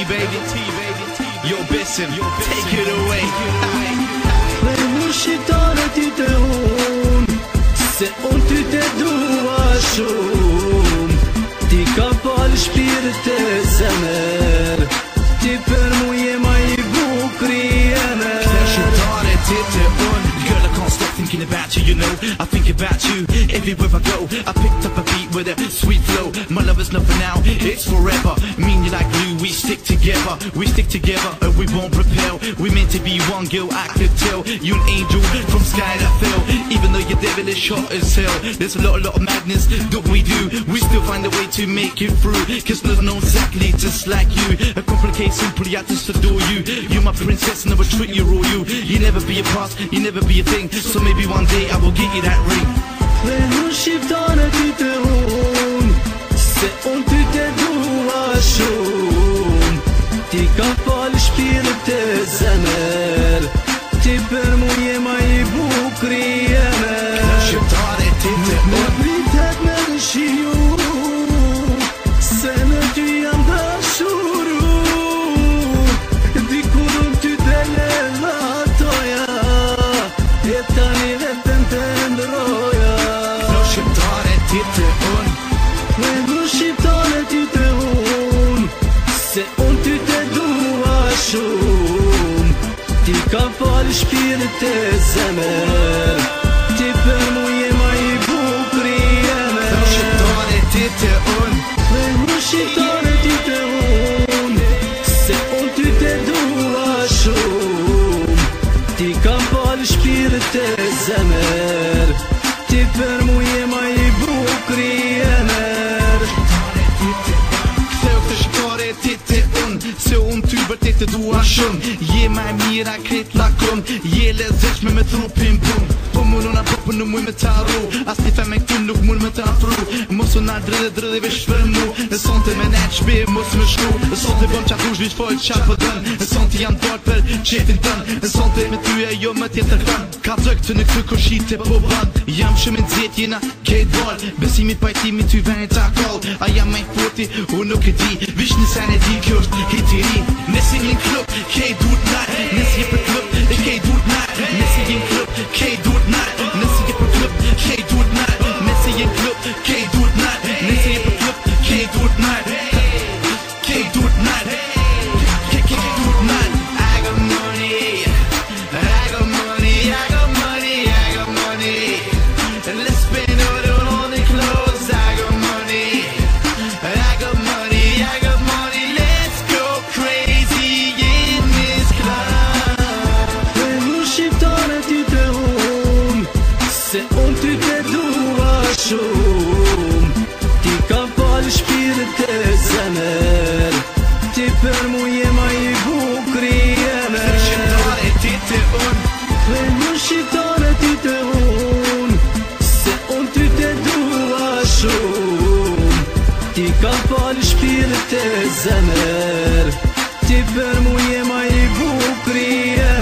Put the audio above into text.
baby. Yo besim, take it away. Për mu shqiptare ti të unë, se unë ty të dua shumë. Ti ka falë shpirt e zemër, ti për mu je ma I bukri emër. Për shqiptare ti të unë, girl I can't stop thinking about you, you know. I think about you everywhere I go. I picked up a beat with a sweet flow. My love is not for now, it's forever. Me and you like glue, we stick together. We stick together and we won't repel. We meant to be one, girl, I could tell. You an angel from sky that fell. Even though you're devilish hot as hell, there's a lot of madness that we do. We still find a way to make it through. Cause there's no exactly just like you. A complicate simply, I just adore you. You're my princess and I will treat you royal. You never be a past, you never be a thing. So maybe one day I will get you that ring. Për mu shqiptare ti të unë, se unë ty të dua shumë. Ti ka falë shpirt e zemër, ti për mu je ma I bukri emër. Për shqiptare ti të Më unë, pritet me rëshiju, se në ty jam dashuru. Dikur unë ty dele latoja, e tani vetëm të ndroja. për shqiptare ti të unë. Për mu shqiptare ti të unë, se unë ty të dua shumë. Ti ka falë shpirt e zemër, ti për mu je ma I bukri emër. Për shqiptare ti të unë. Për mu shqiptare ti të unë, se unë ty të dua shumë. Ti ka falë shpirt e zemër, ti për mu je ma I bukri emër. Ktheu këtë shqiptare ti të unë, se unë ty vërtet të dua shumë. Je ma e mira kret lakum, je lezetshme me trupin bum. Po mununa po nuk muj me t'arru, as një feme këtu nuk mun me t'afru. Mos u na dredhe vesh për mu, e sonte me net shpi mos me shku. E sonte bëm qa thush vish fojt qa pëdën, e sonte jam dart për qetin tën. E sonte me ty e jo me tjetër kën, ka të këtë në këtë koshite po ban. Jam shumë nxet jena kejt ball, besimi pajtimi ty veni ta kall. A jam me foti, unë nuk e di, vish në sen e di kjo është hit I ri. Nësi një klub, kej dur nat, nësi je për klub, e kej dur nat. Nësi një klub, kej dur nat, nësi je për klub, kej dur nat. Nësi një klub, kej dur nat, nësi je për klub, kej dur nat. Kej dur nat, kej dur nat. I got money, I got money, I got money, I got money. Let's spend it on the clothes. I got money, I got money, I got money. Let's go crazy in this club. Për mu shqiptare ti të unë, se unë ty të dua shumë. Ti ka falë shpirt e zemër, ti për mu je ma I bukri emër. Për shqiptare ti të unë. Për mu shqiptare ti të unë, se unë ty të dua shumë. Ti ka falë shpirt e zemër, ti për mu je ma I bukri emër.